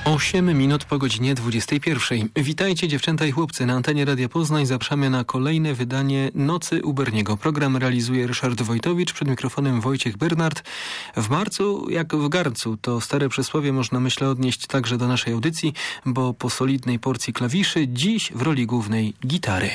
8 minut po godzinie 21. Witajcie dziewczęta i chłopcy. Na antenie Radia Poznań zapraszamy na kolejne wydanie Nocy u Berniego. Program realizuje Ryszard Wojtowicz, przed mikrofonem Wojciech Bernard. W marcu jak w garncu, to stare przysłowie można, myślę, odnieść także do naszej audycji, bo po solidnej porcji klawiszy dziś w roli głównej gitary.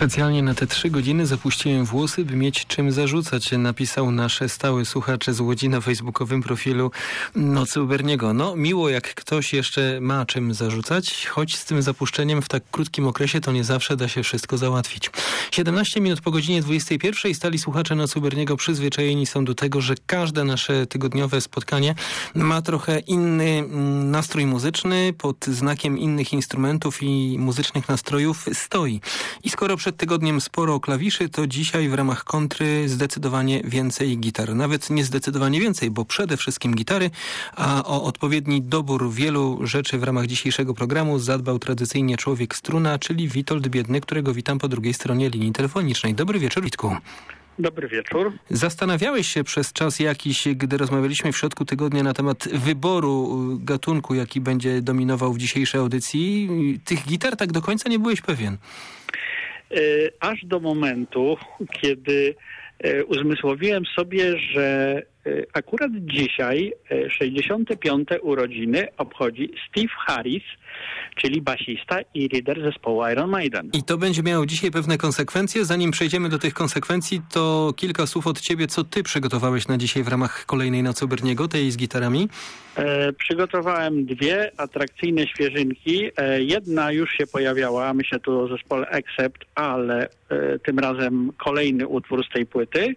Specjalnie na te 3 godziny zapuściłem włosy, by mieć czym zarzucać, napisał nasz stały słuchacz z Łodzi na facebookowym profilu Nocy u Berniego. No, miło jak ktoś jeszcze ma czym zarzucać, choć z tym zapuszczeniem w tak krótkim okresie to nie zawsze da się wszystko załatwić. 17 minut po godzinie 21. Stali słuchacze Nocy u Berniego przyzwyczajeni są do tego, że każde nasze tygodniowe spotkanie ma trochę inny nastrój muzyczny, pod znakiem innych instrumentów i muzycznych nastrojów stoi. I skoro przed tygodniem sporo klawiszy, to dzisiaj w ramach kontry zdecydowanie więcej gitar. Nawet nie zdecydowanie więcej, bo przede wszystkim gitary, a o odpowiedni dobór wielu rzeczy w ramach dzisiejszego programu zadbał tradycyjnie człowiek struna, czyli Witold Biedny, którego witam po drugiej stronie linii telefonicznej. Dobry wieczór, Witku. Dobry wieczór. Zastanawiałeś się przez czas jakiś, gdy rozmawialiśmy w środku tygodnia na temat wyboru gatunku, jaki będzie dominował w dzisiejszej audycji. Tych gitar tak do końca nie byłeś pewien. Aż do momentu, kiedy uzmysłowiłem sobie, że akurat dzisiaj 65. urodziny obchodzi Steve Harris, czyli basista i lider zespołu Iron Maiden. I to będzie miało dzisiaj pewne konsekwencje. Zanim przejdziemy do tych konsekwencji, to kilka słów od ciebie, co ty przygotowałeś na dzisiaj w ramach kolejnej Nocy u Berniego, tej z gitarami? Przygotowałem 2 atrakcyjne świeżynki. Jedna już się pojawiała, myślę tu o zespole Accept, ale tym razem kolejny utwór z tej płyty.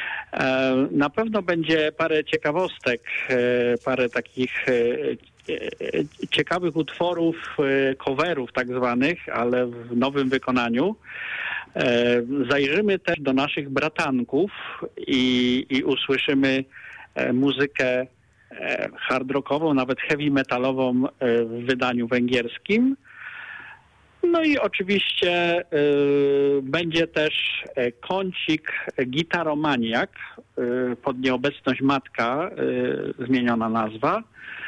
Na pewno będzie parę ciekawostek, parę takich ciekawych utworów, coverów tak zwanych, ale w nowym wykonaniu. Zajrzymy też do naszych bratanków i usłyszymy muzykę hard rockową, nawet heavy metalową w wydaniu węgierskim. No i oczywiście będzie też kącik Gitaromaniak, pod nieobecność Matka, zmieniona nazwa.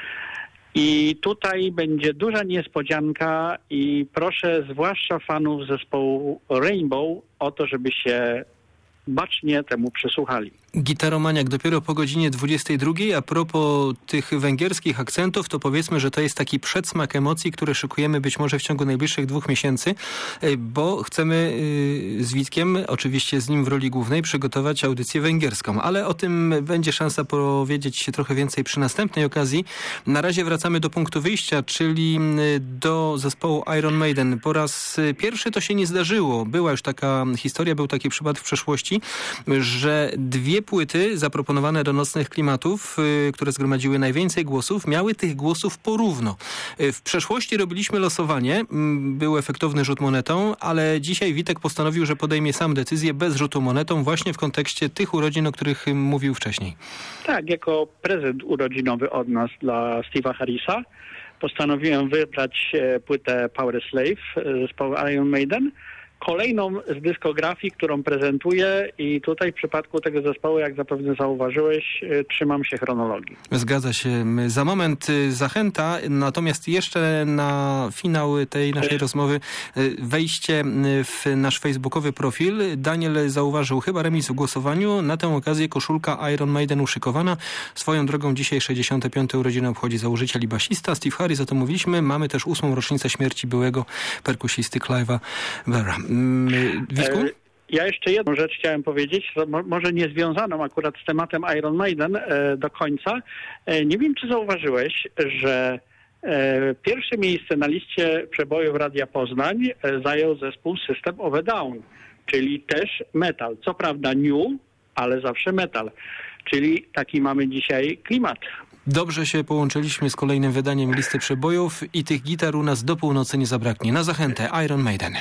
I tutaj będzie duża niespodzianka i proszę zwłaszcza fanów zespołu Rainbow o to, żeby się bacznie temu przysłuchali. Gitaromaniak dopiero po godzinie 22. A propos tych węgierskich akcentów, to powiedzmy, że to jest taki przedsmak emocji, które szykujemy być może w ciągu najbliższych 2 miesięcy, bo chcemy z Witkiem, oczywiście z nim w roli głównej, przygotować audycję węgierską. Ale o tym będzie szansa powiedzieć trochę więcej przy następnej okazji. Na razie wracamy do punktu wyjścia, czyli do zespołu Iron Maiden. Po raz pierwszy to się nie zdarzyło. Była już taka historia, był taki przypadek w przeszłości, że 2 płyty zaproponowane do Nocnych Klimatów, które zgromadziły najwięcej głosów, miały tych głosów porówno. W przeszłości robiliśmy losowanie, był efektowny rzut monetą, ale dzisiaj Witek postanowił, że podejmie sam decyzję bez rzutu monetą właśnie w kontekście tych urodzin, o których mówił wcześniej. Tak, jako prezent urodzinowy od nas dla Steve'a Harrisa postanowiłem wybrać płytę Power Slave zespołu Iron Maiden, kolejną z dyskografii, którą prezentuję i tutaj w przypadku tego zespołu, jak zapewne zauważyłeś, trzymam się chronologii. Zgadza się. Za moment zachęta, natomiast jeszcze na finał tej naszej rozmowy wejście w nasz facebookowy profil. Daniel zauważył chyba remis w głosowaniu. Na tę okazję koszulka Iron Maiden uszykowana. Swoją drogą dzisiaj 65. urodziny obchodzi założyciel i basista Steve Harris, o tym mówiliśmy. Mamy też 8. rocznicę śmierci byłego perkusisty Clive'a Barra. Witku? Ja jeszcze jedną rzecz chciałem powiedzieć, może nie związaną akurat z tematem Iron Maiden do końca. Nie wiem, czy zauważyłeś, że pierwsze miejsce na liście przebojów Radia Poznań zajął zespół System of a Down, czyli też metal. Co prawda new, ale zawsze metal. Czyli taki mamy dzisiaj klimat. Dobrze się połączyliśmy z kolejnym wydaniem listy przebojów i tych gitar u nas do północy nie zabraknie. Na zachętę Iron Maiden.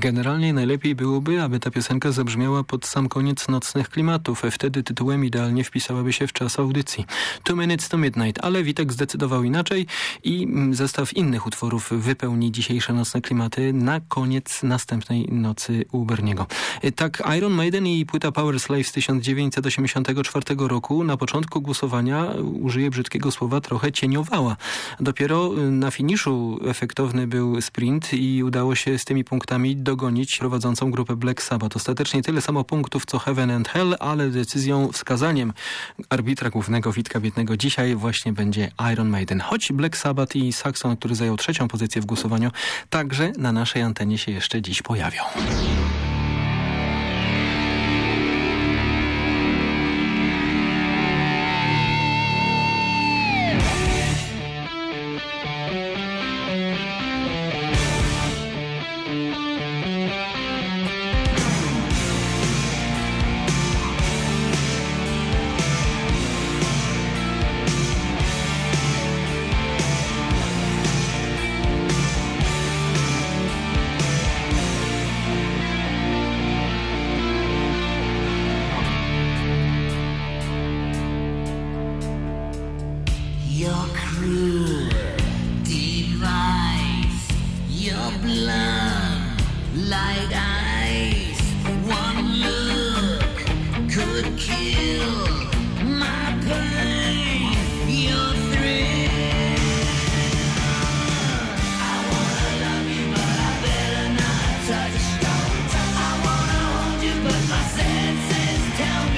Generalnie najlepiej byłoby, aby ta piosenka zabrzmiała pod sam koniec Nocnych Klimatów. Wtedy tytułem idealnie wpisałaby się w czas audycji. 2 Minutes to Midnight, ale Witek zdecydował inaczej i zestaw innych utworów wypełni dzisiejsze Nocne Klimaty na koniec następnej nocy u Berniego. Tak, Iron Maiden i płyta Power Slave z 1984 roku na początku głosowania, użyję brzydkiego słowa, trochę cieniowała. Dopiero na finiszu efektowny był sprint i udało się z tymi punktami dogonić prowadzącą grupę Black Sabbath. Ostatecznie tyle samo punktów co Heaven and Hell, ale decyzją, wskazaniem arbitra głównego Witka Biednego dzisiaj właśnie będzie Iron Maiden. Choć Black Sabbath i Saxon, który zajął 3. pozycję w głosowaniu, także na naszej antenie się jeszcze dziś pojawią.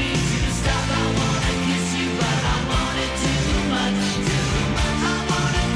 I wanna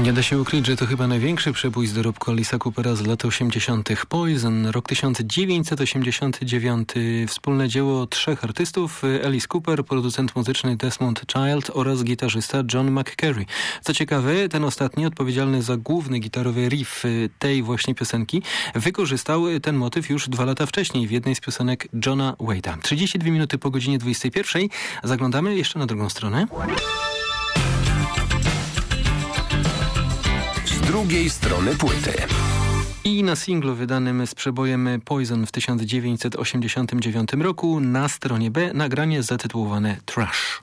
Nie da się ukryć, że to chyba największy przebój z dorobku Alisa Coopera z lat 80. Poison, rok 1989, wspólne dzieło 3 artystów, Alice Cooper, producent muzyczny Desmond Child oraz gitarzysta John McCreary. Co ciekawe, ten ostatni, odpowiedzialny za główny gitarowy riff tej właśnie piosenki, wykorzystał ten motyw już 2 lata wcześniej w jednej z piosenek Johna Waite'a. 32 minuty po godzinie 21. Zaglądamy jeszcze na drugą stronę. Z drugiej strony płyty. I na singlu wydanym z przebojem Poison w 1989 roku na stronie B nagranie zatytułowane Trash.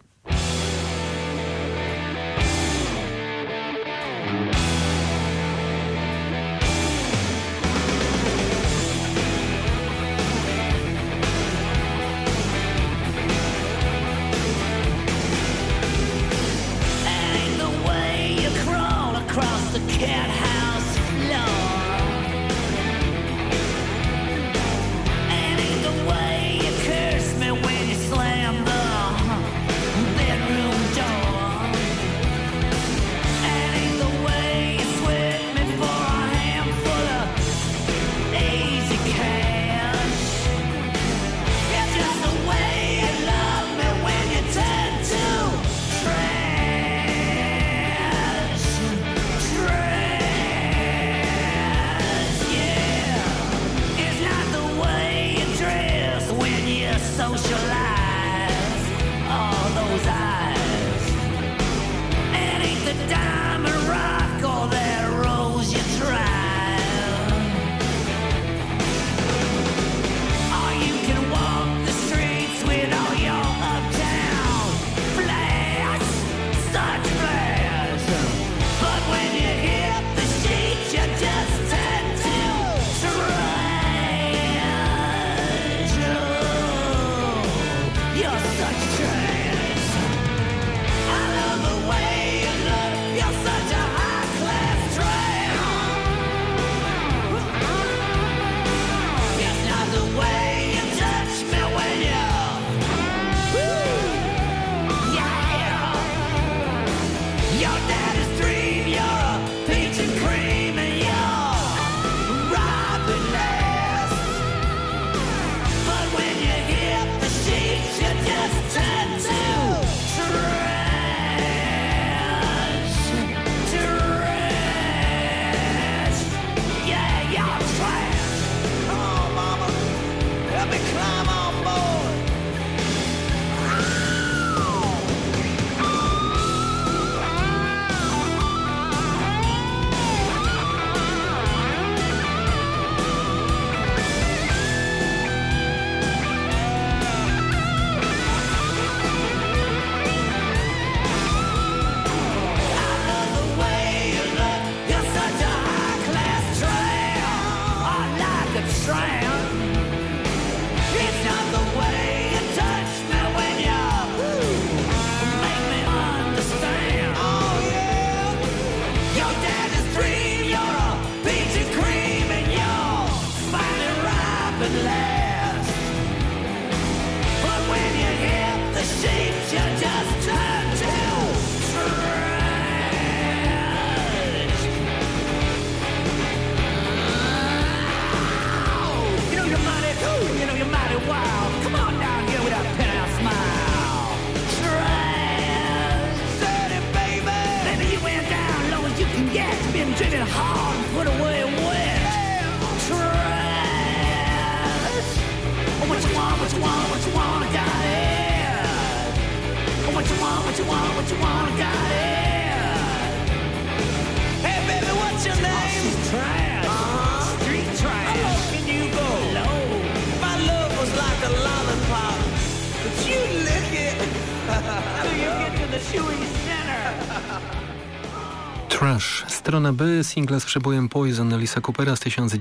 Trash. Strona B, singla z przebojem Poison Alisa Coopera z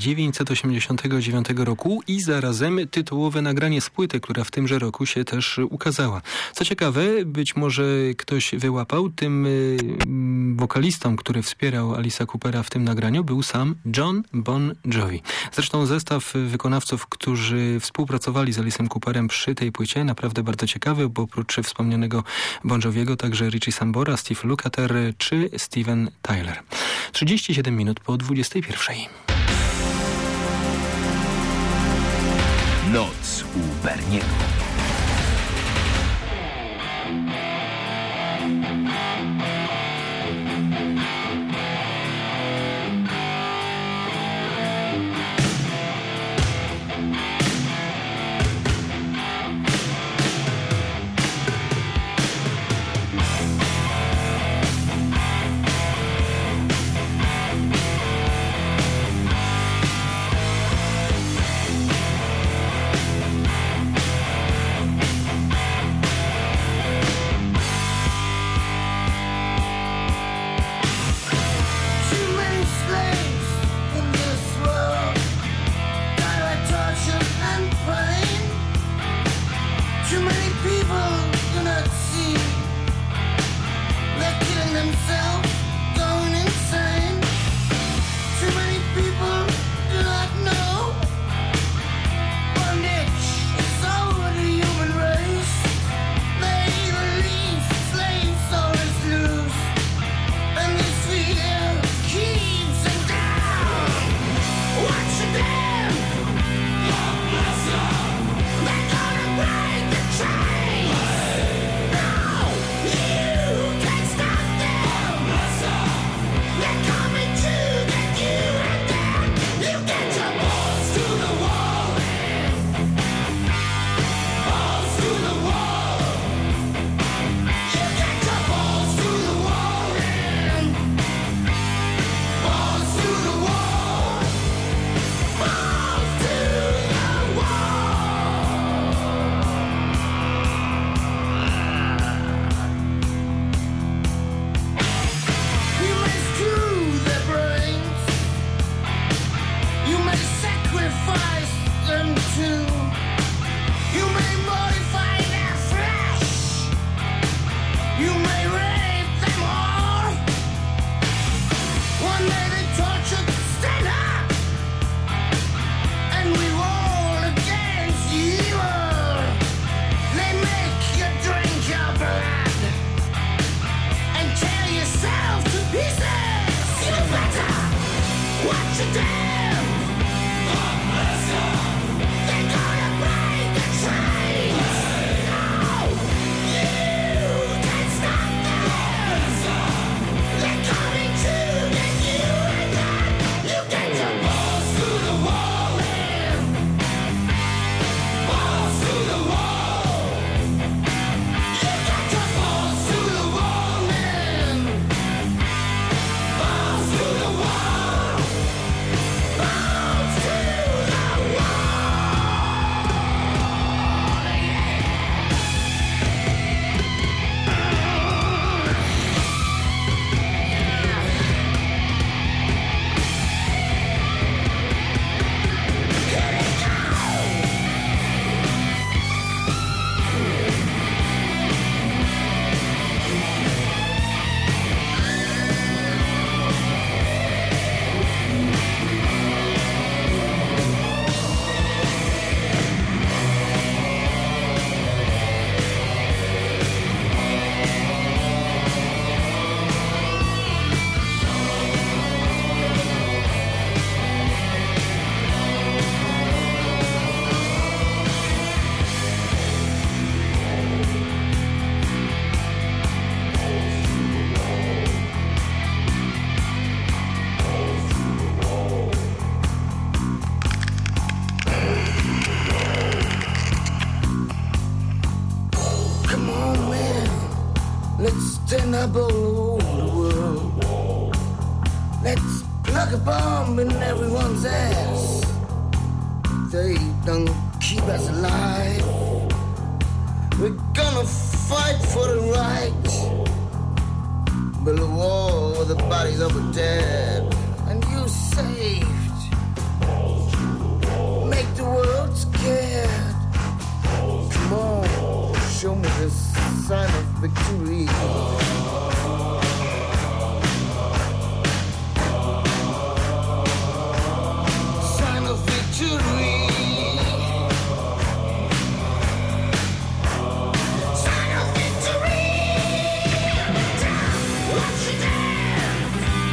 1989 roku i zarazem tytułowe nagranie z płyty, która w tymże roku się też ukazała. Co ciekawe, być może ktoś wyłapał, tym wokalistą, który wspierał Alisa Coopera w tym nagraniu, był sam John Bon Jovi. Zresztą zestaw wykonawców, którzy współpracowali z Alisem Cooperem przy tej płycie, naprawdę bardzo ciekawy, bo oprócz wspomnianego Bon Joviego także Richie Sambora, Steve Lukather czy Steven Tyler. 37 minut po 21. Noc u Berniego. up all the world. Let's plug a bomb in everyone's ass. They don't keep us alive. We're gonna fight for the right. Build a wall where the bodies of the dead. And you saved. Make the world scared. Come on, show me the sign of victory. Sign of victory. Sign of victory. Watch it down.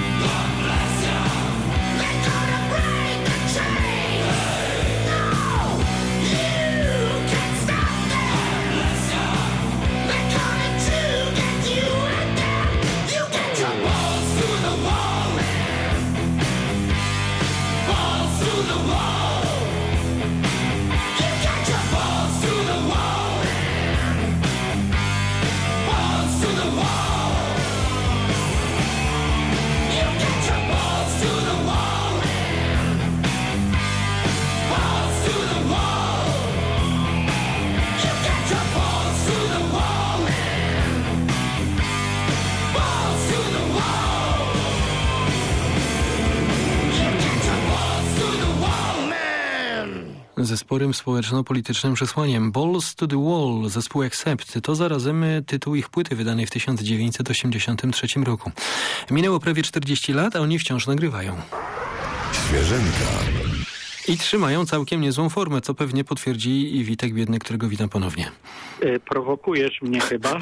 sporym społeczno-politycznym przesłaniem. Balls to the Wall, zespół Accept, to zarazem tytuł ich płyty wydanej w 1983 roku. Minęło prawie 40 lat, a oni wciąż nagrywają. Świeżynka. I trzymają całkiem niezłą formę, co pewnie potwierdzi i Witek Biedny, którego witam ponownie. Prowokujesz mnie chyba.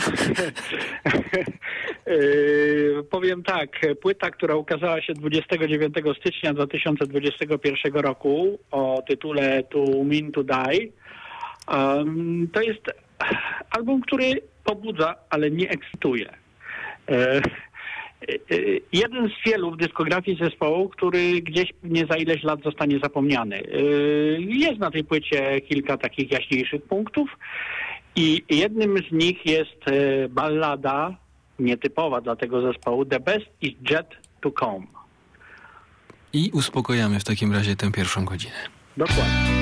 Powiem tak, płyta, która ukazała się 29 stycznia 2021 roku o tytule To Mean to Die, to jest album, który pobudza, ale nie ekscytuje. Jeden z wielu w dyskografii zespołu, który gdzieś nie za ileś lat zostanie zapomniany. Jest na tej płycie kilka takich jaśniejszych punktów i jednym z nich jest ballada nietypowa dla tego zespołu The Best is Yet to Come. I uspokojamy w takim razie tę pierwszą godzinę. Dokładnie.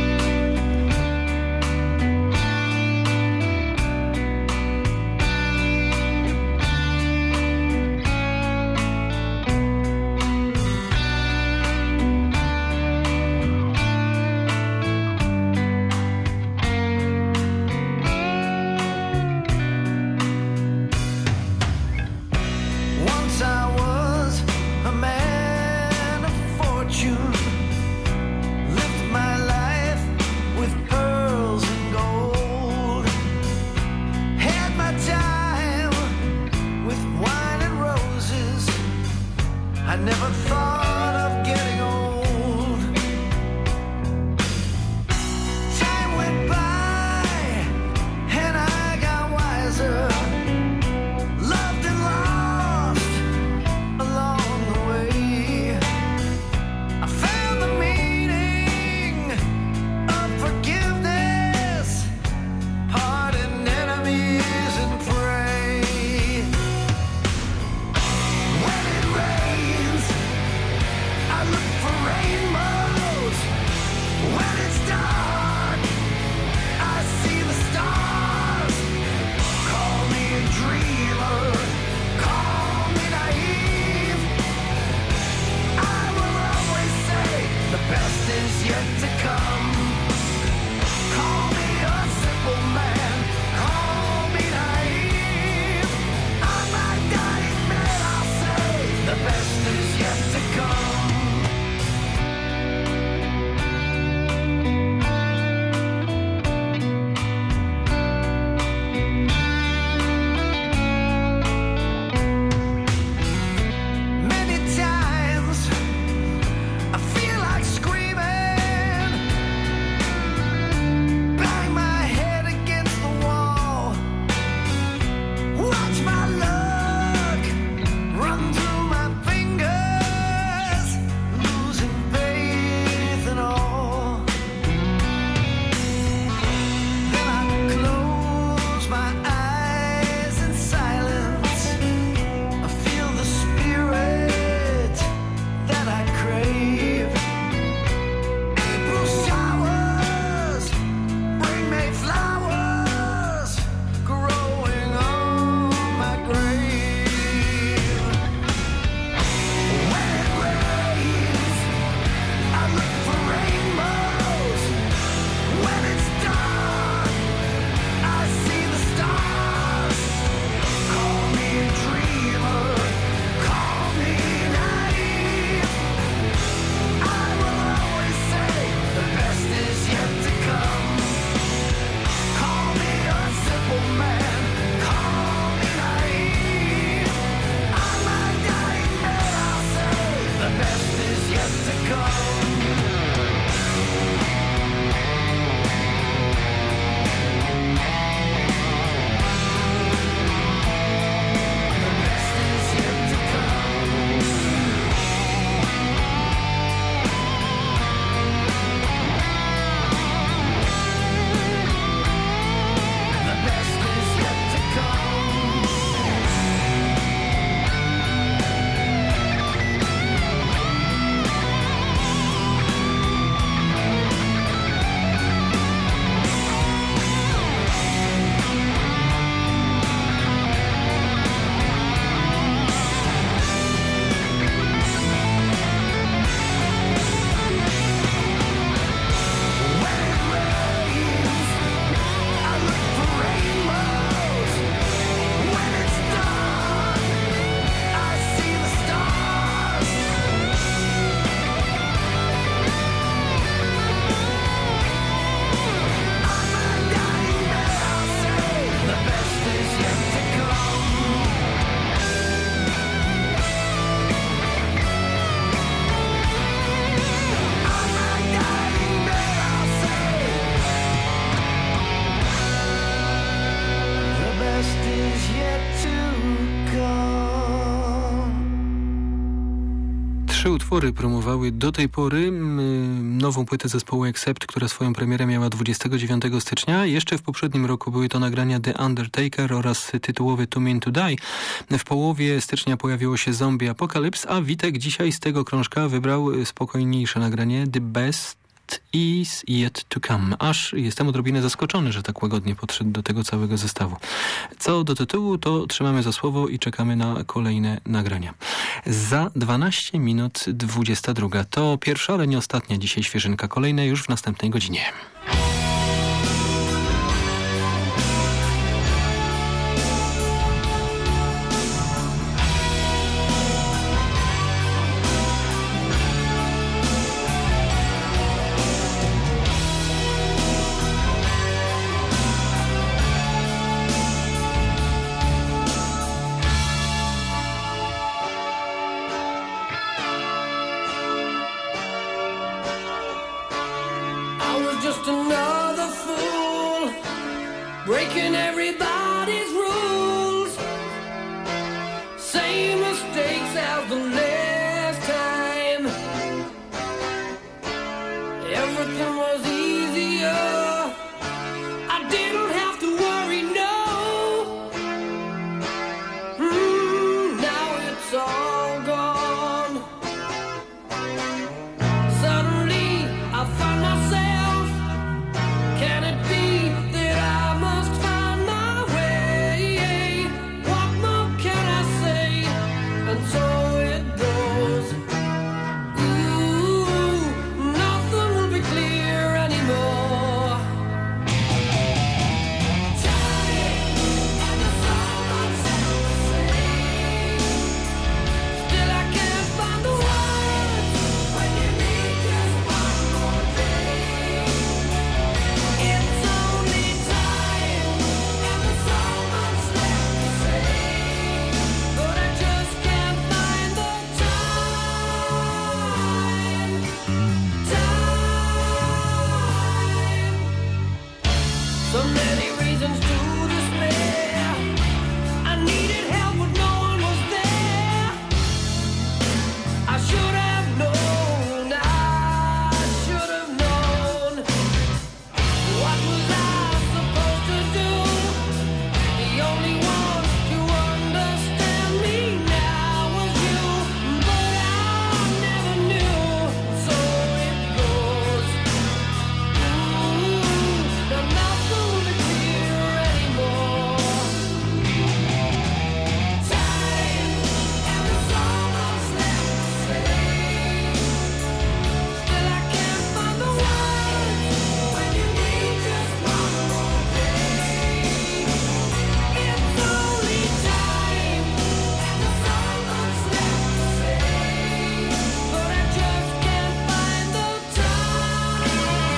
Lived my life utwory promowały do tej pory nową płytę zespołu Accept, która swoją premierę miała 29 stycznia. Jeszcze w poprzednim roku były to nagrania The Undertaker oraz tytułowy Too Mean to Die. W połowie stycznia pojawiło się Zombie Apocalypse, a Witek dzisiaj z tego krążka wybrał spokojniejsze nagranie The Best is yet to come. Aż jestem odrobinę zaskoczony, że tak łagodnie podszedł do tego całego zestawu. Co do tytułu, to trzymamy za słowo i czekamy na kolejne nagrania. Za 12 minut 22. To pierwsza, ale nie ostatnia dzisiaj świeżynka. Kolejne już w następnej godzinie. Breaking everybody's rules, same mistakes as the last time. Everything was easier, I didn't have to worry, no. Now it's all gone. Suddenly I find myself, can it be that I must find my way? What more can I say? And so it goes. Ooh, nothing will be clear anymore. Tired and there's so much left to say. Still I can't find the words when you need just one more day. It's only time, and there's so much left to say, but I just can't find the time. So many reasons to despair. I needed help, but no one was there. I should have known, I should have known. What was I supposed to do? The only one to understand me now was you, but I never knew. So it goes. Ooh, now nothing will be clear anymore. Time, and there's so much left to say. Still I can't find the words when you need just one more day. It's only time, and there's so much left to say, but I just can't find the time.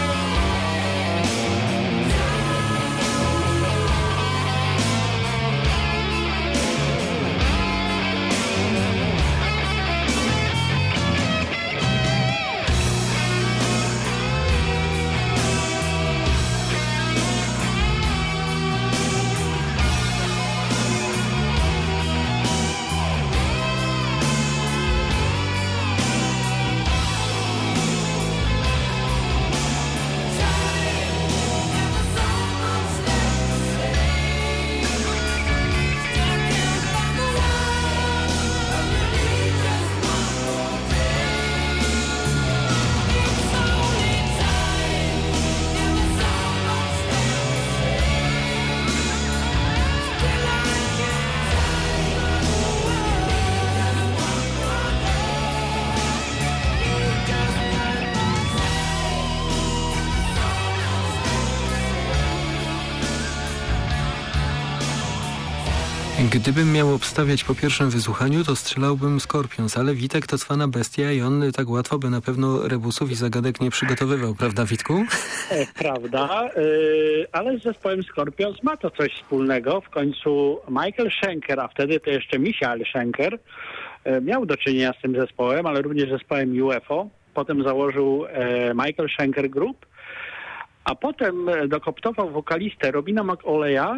Gdybym miał obstawiać po pierwszym wysłuchaniu, to strzelałbym Scorpions, ale Witek to cwana bestia i on tak łatwo by na pewno rebusów i zagadek nie przygotowywał, prawda Witku? Prawda, ale z zespołem Scorpions ma to coś wspólnego. W końcu Michael Schenker, a wtedy to jeszcze Michael Schenker, miał do czynienia z tym zespołem, ale również zespołem UFO. Potem założył Michael Schenker Group, a potem dokoptował wokalistę Robina McAuleya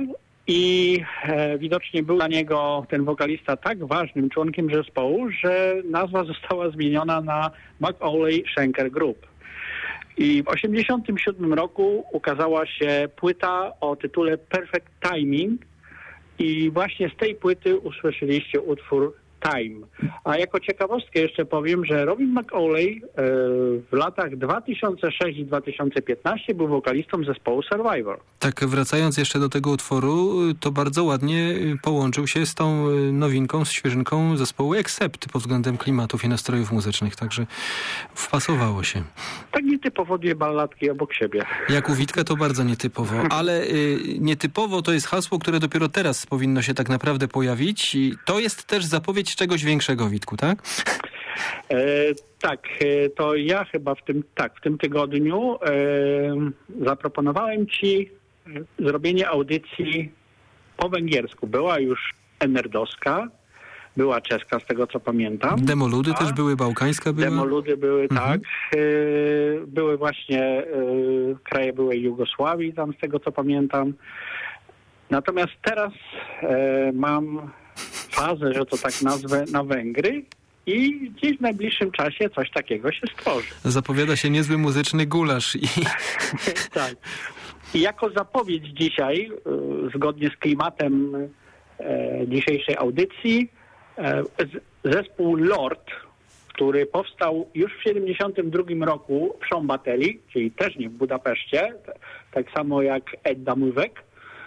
i widocznie był dla niego ten wokalista tak ważnym członkiem zespołu, że nazwa została zmieniona na McAuley Schenker Group. I w 1987 roku ukazała się płyta o tytule Perfect Timing i właśnie z tej płyty usłyszeliście utwór Time. A jako ciekawostkę jeszcze powiem, że Robin McAuley w latach 2006 i 2015 był wokalistą zespołu Survivor. Tak, wracając jeszcze do tego utworu, to bardzo ładnie połączył się z tą nowinką, z świeżynką zespołu Accept pod względem klimatów i nastrojów muzycznych, także wpasowało się. Tak nietypowo dwie balladki obok siebie. Jak u Witka to bardzo nietypowo, ale nietypowo to jest hasło, które dopiero teraz powinno się tak naprawdę pojawić i to jest też zapowiedź czegoś większego, Witku, tak? Tak, to ja chyba w tym tygodniu zaproponowałem Ci zrobienie audycji po węgiersku. Była już enerdowska, była czeska, z tego co pamiętam. Demoludy też były, bałkańska była? Demoludy były, tak. Były właśnie kraje byłej Jugosławii, tam z tego co pamiętam. Natomiast teraz mam fazę, że to tak nazwę, na Węgry i gdzieś w najbliższym czasie coś takiego się stworzy. Zapowiada się niezły muzyczny gulasz. Tak. I jako zapowiedź dzisiaj, zgodnie z klimatem dzisiejszej audycji, zespół Lord, który powstał już w 1972 roku w Szombateli, czyli też nie w Budapeszcie, tak samo jak Edda Mówek,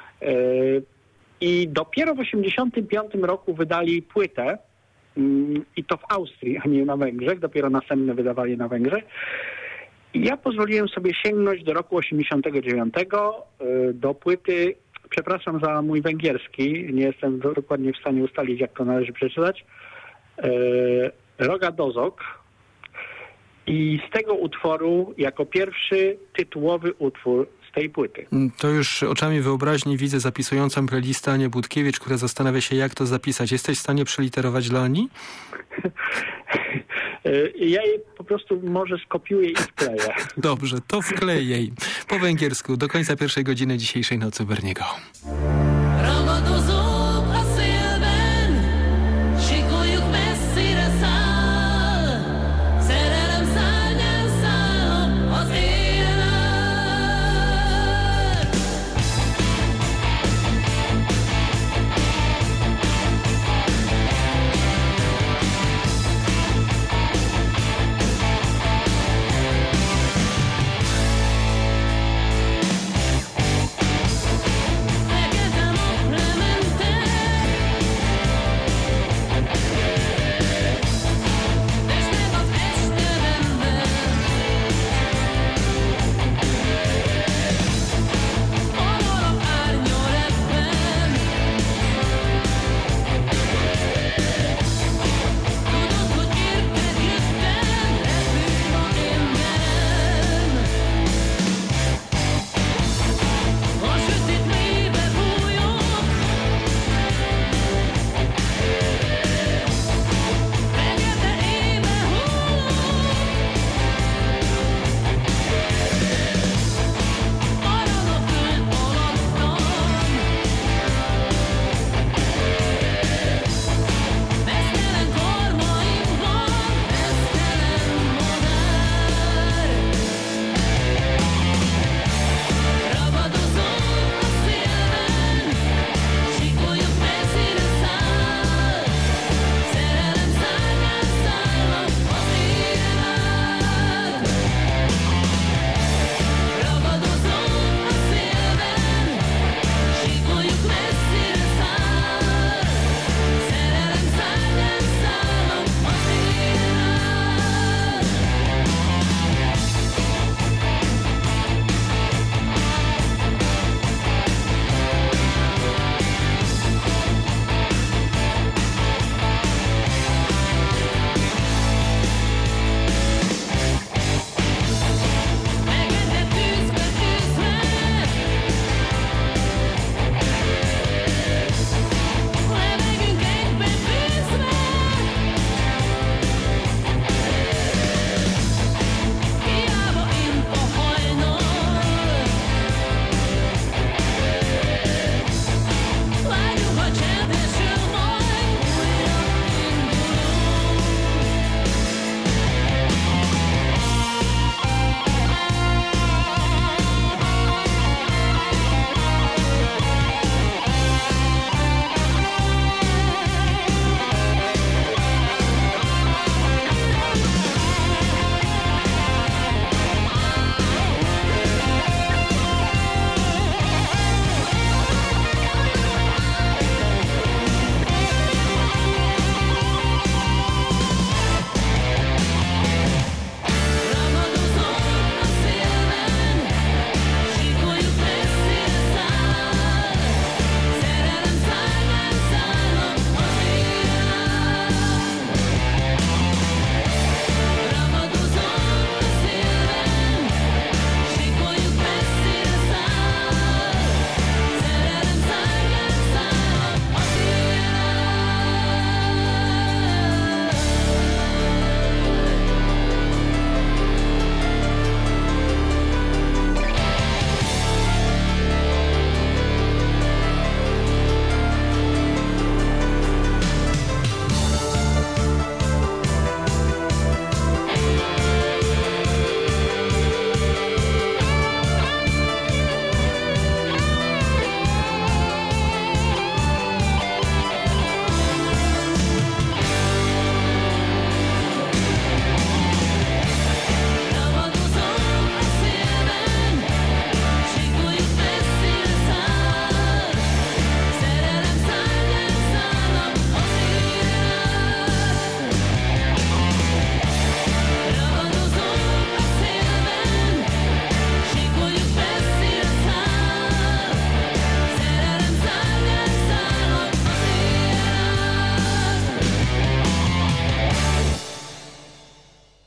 i dopiero w 1985 roku wydali płytę, i to w Austrii, a nie na Węgrzech, dopiero następne wydawali na Węgrzech. I ja pozwoliłem sobie sięgnąć do roku 1989, do płyty, przepraszam za mój węgierski, nie jestem dokładnie w stanie ustalić, jak to należy przeczytać, Roga Dozok. I z tego utworu, jako pierwszy tytułowy utwór z tej płyty. To już oczami wyobraźni widzę zapisującą playlistę Anię Budkiewicz, która zastanawia się, jak to zapisać. Jesteś w stanie przeliterować dla Ani? Ja jej po prostu może skopiuję i wkleję. Dobrze, to wklej jej. Po węgiersku, do końca pierwszej godziny dzisiejszej Nocy u Berniego.